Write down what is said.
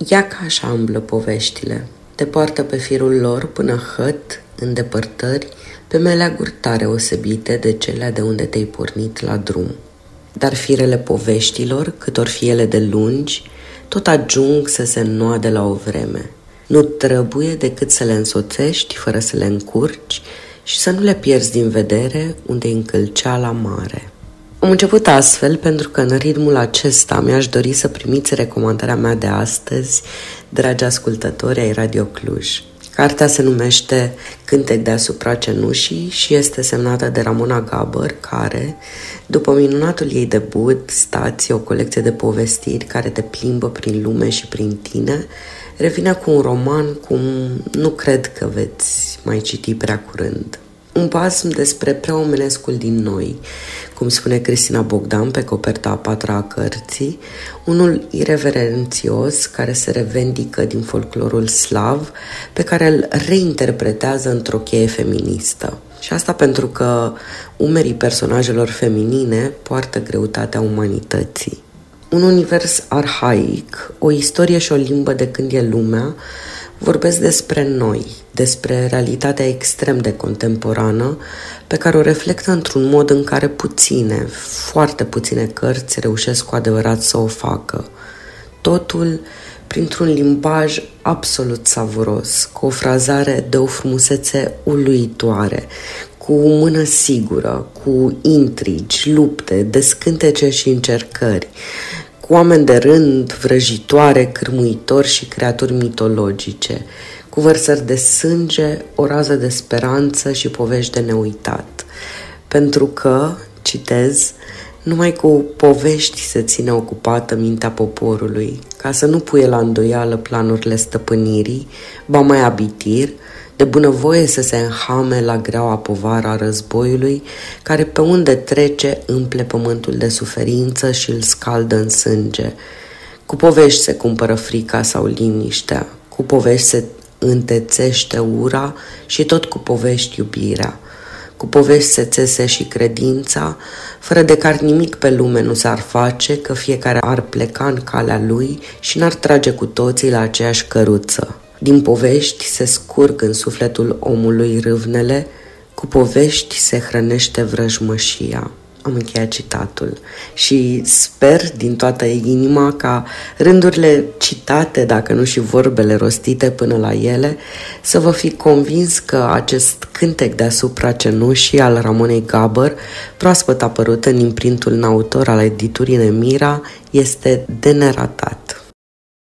Ia ca așa umblă poveștile, te poartă pe firul lor până hăt, în depărtări, pe meleaguri tare osebite de cele de unde te-ai pornit la drum. Dar firele poveștilor, cât or fi ele de lungi, tot ajung să se înnoade la o vreme. Nu trebuie decât să le însoțești fără să le încurci și să nu le pierzi din vedere unde încălcea la mare. Am început astfel pentru că în ritmul acesta mi-aș dori să primiți recomandarea mea de astăzi, dragi ascultători ai Radio Cluj. Cartea se numește Cântec deasupra cenușii și este semnată de Ramona Gaber, care, după minunatul ei debut, Stații, o colecție de povestiri care te plimbă prin lume și prin tine, revine cu un roman cum nu cred că veți mai citi prea curând. Un basm despre preomenescul din noi, cum spune Cristina Bogdan pe coperta a 4-a a cărții, unul ireverențios care se revendică din folclorul slav, pe care îl reinterpretează într-o cheie feministă. Și asta pentru că umerii personajelor feminine poartă greutatea umanității. Un univers arhaic, o istorie și o limbă de când e lumea, vorbesc despre noi, despre realitatea extrem de contemporană, pe care o reflectă într-un mod în care puține, foarte puține cărți reușesc cu adevărat să o facă. Totul printr-un limbaj absolut savuros, cu o frazare de o frumusețe uluitoare, cu mână sigură, cu intrigi, lupte, descântece și încercări, cu oameni de rând, vrăjitoare, cârmuitori și creaturi mitologice, cu vărsări de sânge, o rază de speranță și povești de neuitat. Pentru că, citez, numai cu povești se ține ocupată mintea poporului, ca să nu puie la îndoială planurile stăpânirii, ba mai abitir, de bunăvoie să se înhame la greaua povară a războiului, care pe unde trece împle pământul de suferință și îl scaldă în sânge. Cu povești se cumpără frica sau liniștea, cu povești se întețește ura și tot cu povești iubirea. Cu povești se țese și credința, fără de care nimic pe lume nu s-ar face, că fiecare ar pleca în calea lui și n-ar trage cu toții la aceeași căruță. Din povești se scurg în sufletul omului râvnele, cu povești se hrănește vrăjmășia. Am încheiat citatul și sper din toată inima ca rândurile citate, dacă nu și vorbele rostite până la ele, să vă fi convins că acest cântec deasupra cenușii al Ramonei Gaber, proaspăt apărut în imprintul în autor al editurii Nemira, este de neratat.